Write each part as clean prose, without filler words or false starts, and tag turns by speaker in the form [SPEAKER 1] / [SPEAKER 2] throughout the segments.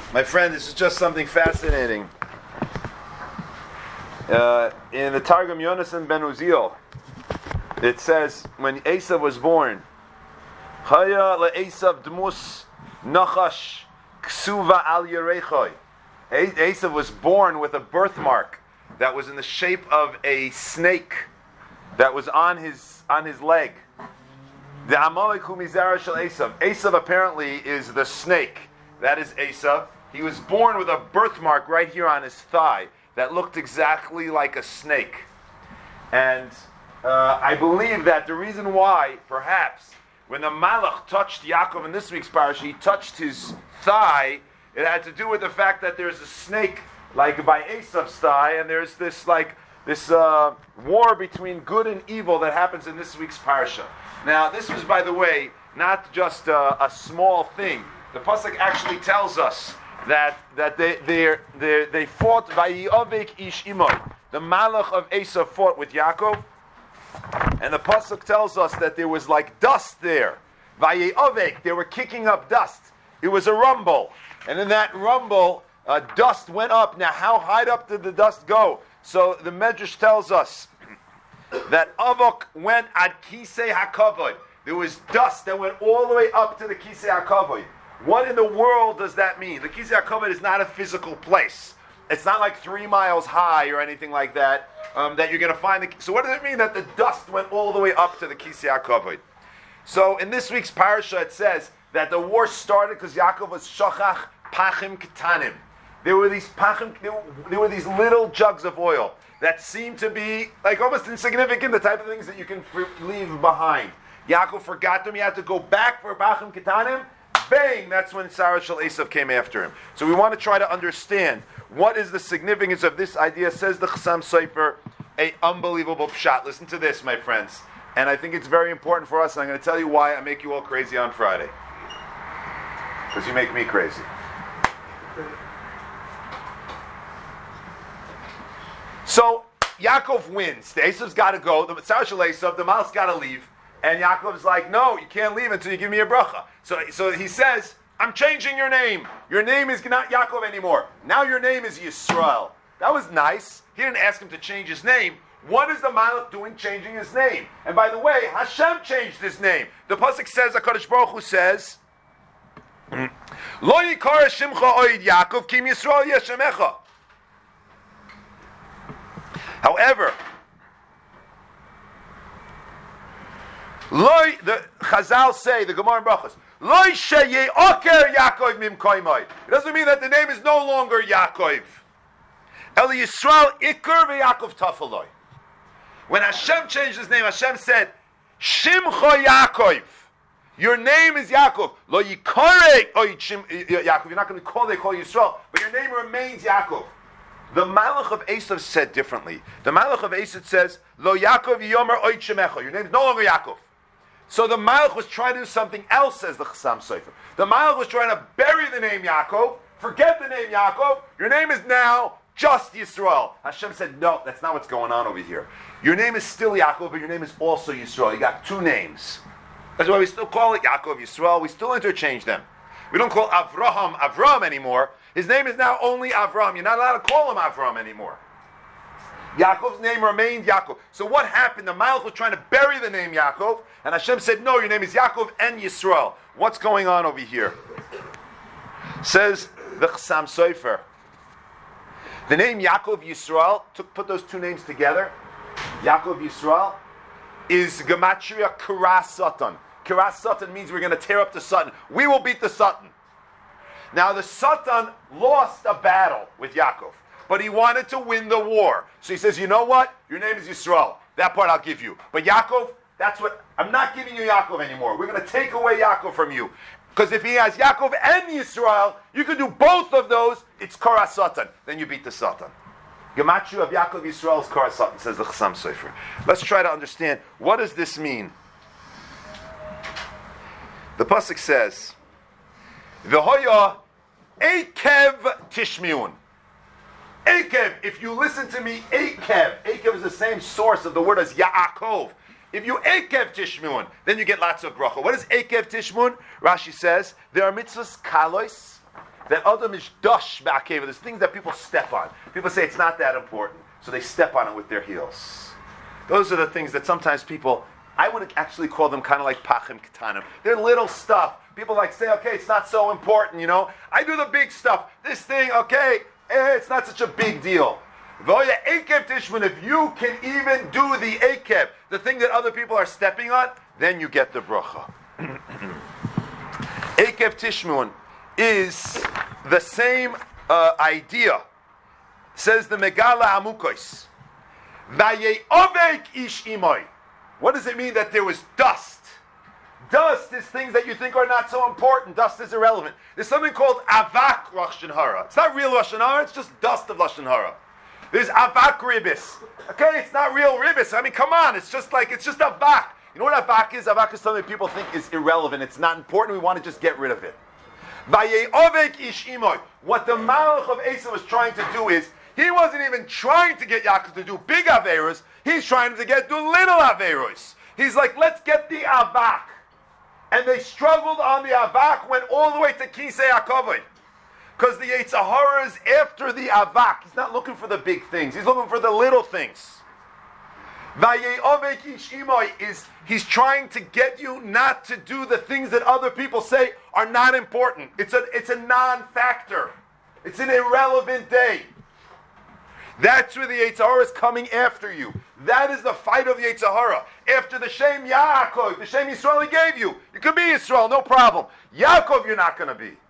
[SPEAKER 1] My friend, this is just something fascinating. In the Targum Yonasan ben Uziel, it says, when Esav was born, Haya le'Esav dmus nachash ksuva al yerechoi. Esav was born with a birthmark that was in the shape of a snake that was on his leg. The Amalek hu mizara shel Esav. Esav apparently is the snake. That is Esav. He was born with a birthmark right here on his thigh that looked exactly like a snake. And I believe that the reason why, perhaps, when the Malach touched Yaakov in this week's parasha, he touched his thigh, it had to do with the fact that there's a snake like by Esav's thigh, and there's this war between good and evil that happens in this week's parasha. Now, this was, by the way, not just a small thing. The pasuk actually tells us that they fought. Vayiyavek ish imoy. The Malach of Esav fought with Yaakov, and the pasuk tells us that there was like dust there. Vayiyavek, they were kicking up dust. It was a rumble, and in that rumble, dust went up. Now, how high up did the dust go? So the Medrash tells us that Avok went at Kisei HaKavod. There was dust that went all the way up to the Kisei HaKavod. What in the world does that mean? The Kisei HaKavod is not a physical place. It's not like 3 miles high or anything like that, that you're going to find. So what does it mean that the dust went all the way up to the Kisei HaKavod? So in this week's parasha it says that the war started because Yaakov was shochach pachim ketanim. There were these pachim, there were these little jugs of oil that seemed to be like almost insignificant, the type of things that you can leave behind. Yaakov forgot them. He had to go back for pachim ketanim. Bang! That's when Sarah Shel Esav came after him. So we want to try to understand what is the significance of this idea. Says the Chassam Sofer, a unbelievable pshat. Listen to this, my friends. And I think it's very important for us, and I'm going to tell you why I make you all crazy on Friday. Because you make me crazy. So, Yaakov wins. The Esav's got to go. The Sarah Shel Esav, the Malach's got to leave. And Yaakov's like, no, you can't leave until you give me a bracha. So he says, I'm changing your name. Your name is not Yaakov anymore. Now your name is Yisrael. That was nice. He didn't ask him to change his name. What is the Malach doing changing his name? And by the way, Hashem changed his name. The pasuk says, HaKadosh Baruch Hu says, Lo yikar shimcha oid Yaakov kim Yisrael yeshemecha. However, the Chazal say, the Gemara in Brachos, Loi sheye oker Yaakov mimkoimai. It doesn't mean that the name is no longer Yaakov. El Yisrael ikar veYaakov tafaloi. When Hashem changed his name, Hashem said, Shimcha Yaakov. Your name is Yaakov. Lo yikare Yaakov. You're not going to call Yisrael, but your name remains Yaakov. The Malach of Esav said differently. The Malach of Esav says, Lo Yaakov yomer oid shemecha. Your name is no longer Yaakov. So the Malach was trying to do something else, says the Chassam Sofer. The Malach was trying to bury the name Yaakov, forget the name Yaakov. Your name is now just Yisrael. Hashem said, no, that's not what's going on over here. Your name is still Yaakov, but your name is also Yisrael. You got 2 names. That's why we still call it Yaakov, Yisrael. We still interchange them. We don't call Avram anymore. His name is now only Avram. You're not allowed to call him Avram anymore. Yaakov's name remained Yaakov. So what happened? The Malach was trying to bury the name Yaakov, and Hashem said, no, your name is Yaakov and Yisrael. What's going on over here? Says the Chassam Sofer. The name Yaakov Yisrael, put those 2 names together, Yaakov Yisrael, is Gematria Kiras Satan. Kiras Satan means we're going to tear up the Satan. We will beat the Satan. Now the Satan lost a battle with Yaakov, but he wanted to win the war. So he says, you know what? Your name is Yisrael. That part I'll give you. But Yaakov, I'm not giving you Yaakov anymore. We're going to take away Yaakov from you. Because if he has Yaakov and Yisrael, you can do both of those. It's Kiras Satan. Then you beat the Satan. Gematria of Yaakov Yisrael is Kiras Satan, says the Chassam Sofer. Let's try to understand, what does this mean? The pasuk says, V'hoya Ekev Tishmiun. Ekev, if you listen to me, Ekev is the same source of the word as Yaakov. If you Ekev Tishmun, then you get lots of bracha. What is Ekev Tishmun? Rashi says, there are mitzvahs kalos that Adam is dush ba'akeva. There's things that people step on. People say it's not that important, so they step on it with their heels. Those are the things that sometimes people, I would actually call them kind of like pachim ketanim. They're little stuff. People like say, okay, it's not so important, I do the big stuff. This thing, okay, it's not such a big deal. If you can even do the akev, the thing that other people are stepping on, then you get the bracha. Akev tishmun is the same idea. Says the Megala Amukos. Vaye'ovek ish imoy. What does it mean that there was dust? Dust is things that you think are not so important. Dust is irrelevant. There's something called avak Lashon Hara. It's not real Lashon Hara, it's just dust of Lashon Hara. There's avak ribis. Okay, it's not real ribis. I mean, come on, it's just avak. You know what avak is? Avak is something people think is irrelevant. It's not important. We want to just get rid of it. Vaye'ovek ish imoy. What the Malach of Esav was trying to do is, he wasn't even trying to get Yaakov to do big averos. He's trying to do little averos. He's like, let's get the avak. And they struggled on the avak, went all the way to Kisei HaKavod. Because the Yetzer Hara is after the avak. He's not looking for the big things. He's looking for the little things. Vaye'ovek ish imoy is, he's trying to get you not to do the things that other people say are not important. It's a non-factor. It's an irrelevant day. That's where the Yetzer Hara is coming after you. That is the fight of the Yetzer Hara. After the Shem Yaakov, the Shem Yisrael he gave you. You can be Yisrael, no problem. Yaakov you're not going to be.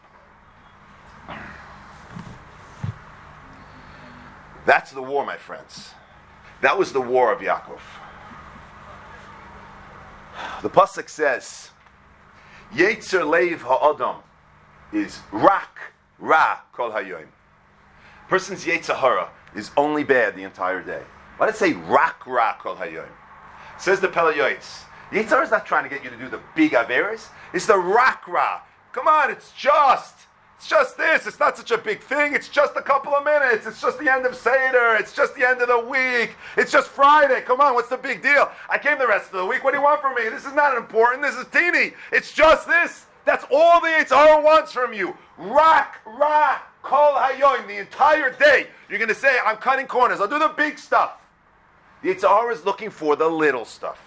[SPEAKER 1] That's the war, my friends. That was the war of Yaakov. The Pasuk says, Yetzer Leiv Ha'adam is rak ra kol hayoim. Person's Yetzer Hara is only bad the entire day. Why did it say rak ra kol hayoim? Says the Pele Yoetz. Yetzer Hara is not trying to get you to do the big averes. It's the rak ra. Come on, it's just this. It's not such a big thing. It's just a couple of minutes. It's just the end of Seder. It's just the end of the week. It's just Friday. Come on, what's the big deal? I came the rest of the week. What do you want from me? This is not important. This is teeny. It's just this. That's all the Yetzer Hara wants from you. Rak ra kol hayoim. The entire day, you're going to say, I'm cutting corners. I'll do the big stuff. The Yetzer Hara is looking for the little stuff.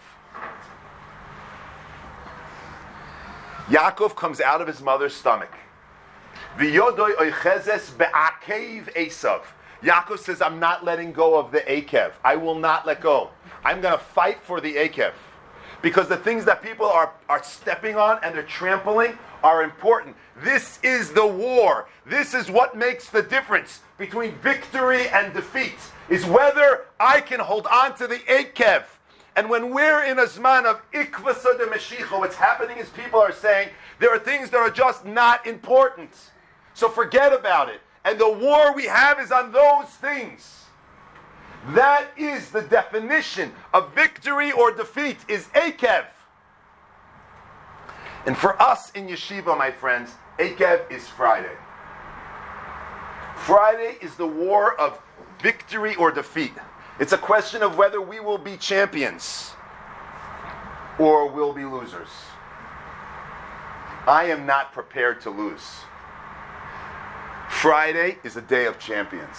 [SPEAKER 1] Yaakov comes out of his mother's stomach. V'yodoi oichezes be'akev Esav. Yaakov says, I'm not letting go of the Akev. I will not let go. I'm going to fight for the Akev. Because the things that people are stepping on and they're trampling are important. This is the war. This is what makes the difference between victory and defeat, is whether I can hold on to the Akev. And when we're in a zman of ikvasa de Meshicha, what's happening is people are saying, there are things that are just not important. So forget about it. And the war we have is on those things. That is the definition of victory or defeat, is Akev. And for us in Yeshiva, my friends, Akev is Friday. Friday is the war of victory or defeat. It's a question of whether we will be champions or we'll be losers. I am not prepared to lose. Friday is a day of champions.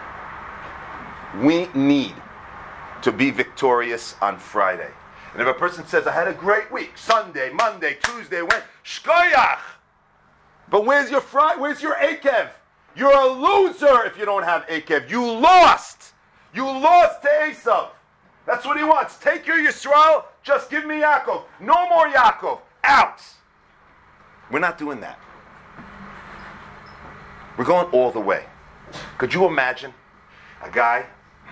[SPEAKER 1] We need to be victorious on Friday. And if a person says, I had a great week, Sunday, Monday, Tuesday, Wednesday, shkoyach. But where's your Akev? You're a loser if you don't have Akev. You lost. You lost to Esav. That's what he wants. Take your Yisrael, just give me Yaakov. No more Yaakov. Out. We're not doing that. We're going all the way. Could you imagine a guy,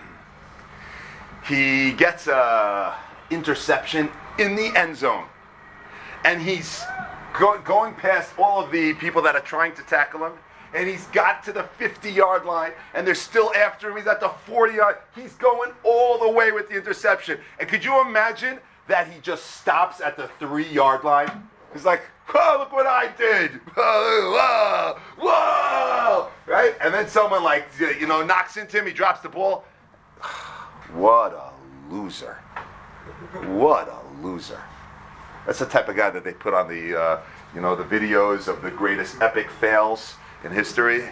[SPEAKER 1] he gets a interception in the end zone, and he's going past all of the people that are trying to tackle him, and he's got to the 50-yard line, and they're still after him. He's at the 40-yard. He's going all the way with the interception. And could you imagine that he just stops at the 3-yard line? He's like, oh, look what I did. Whoa, whoa, right? And then someone knocks into him. He drops the ball. What a loser. What a loser. That's the type of guy that they put on the videos of the greatest epic fails. in history.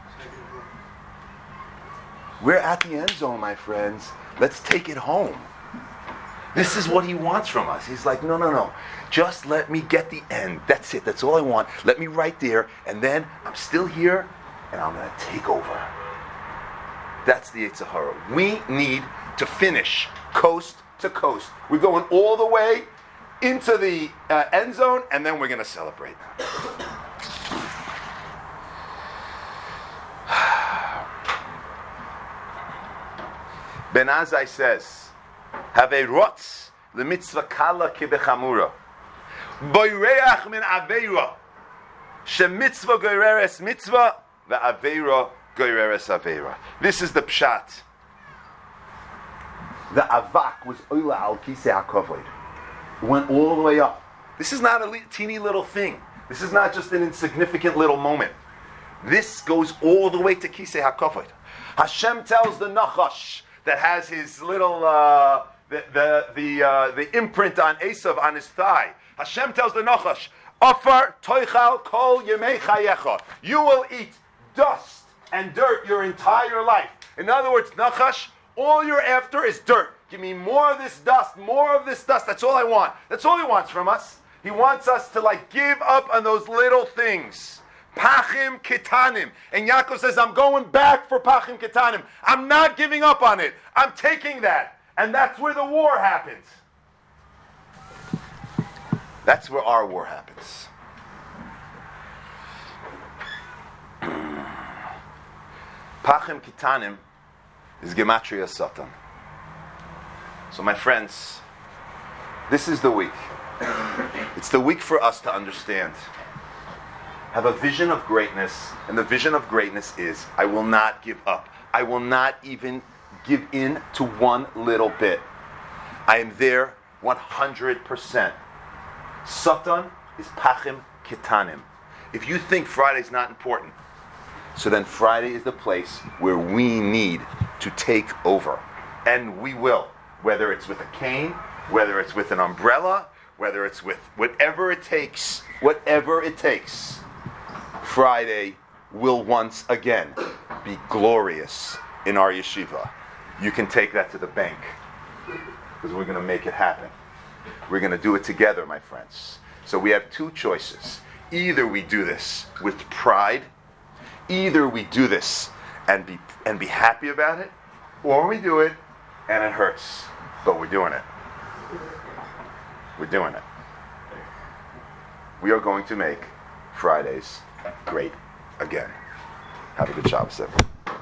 [SPEAKER 1] We're at the end zone, my friends. Let's take it home. This is what he wants from us. He's like, no. Just let me get the end. That's it. That's all I want. Let me right there. And then I'm still here, and I'm going to take over. That's the Yetzer Hara. We need to finish coast to coast. We're going all the way into the end zone, and then we're going to celebrate. Ben Azai says, "Havei rotz lemitzvah kala kibechamura, boireach min aveira, shemitzvah goireres mitzvah, ve'aveira goireres aveira." This is the pshat. The avak was oila al kisei hakovod. It went all the way up. This is not a teeny little thing. This is not just an insignificant little moment. This goes all the way to kisei hakovod. Hashem tells the Nachash that has his little the imprint on Esav on his thigh. Hashem tells the Nachash, "Afar toichal kol yemei chayecha." You will eat dust and dirt your entire life. In other words, Nachash, all you're after is dirt. Give me more of this dust, more of this dust. That's all I want. That's all he wants from us. He wants us to give up on those little things. Pachim ketanim. And Yaakov says, I'm going back for Pachim ketanim. I'm not giving up on it. I'm taking that. And that's where the war happens. That's where our war happens. Pachim ketanim is Gematria Satan. So my friends, this is the week. It's the week for us to understand. Have a vision of greatness, and the vision of greatness is, I will not give up. I will not even give in to one little bit. I am there 100%. Satan is Pachim Ketanim. If you think Friday's not important, so then Friday is the place where we need to take over. And we will. Whether it's with a cane, whether it's with an umbrella, whether it's with whatever it takes, Friday will once again be glorious in our yeshiva. You can take that to the bank, because we're going to make it happen. We're going to do it together, my friends. So we have two choices. Either we do this with pride, either we do this and be happy about it, or we do it and it hurts, but we're doing it. We're doing it. We are going to make Fridays great again. Have a good Shabbos, everyone.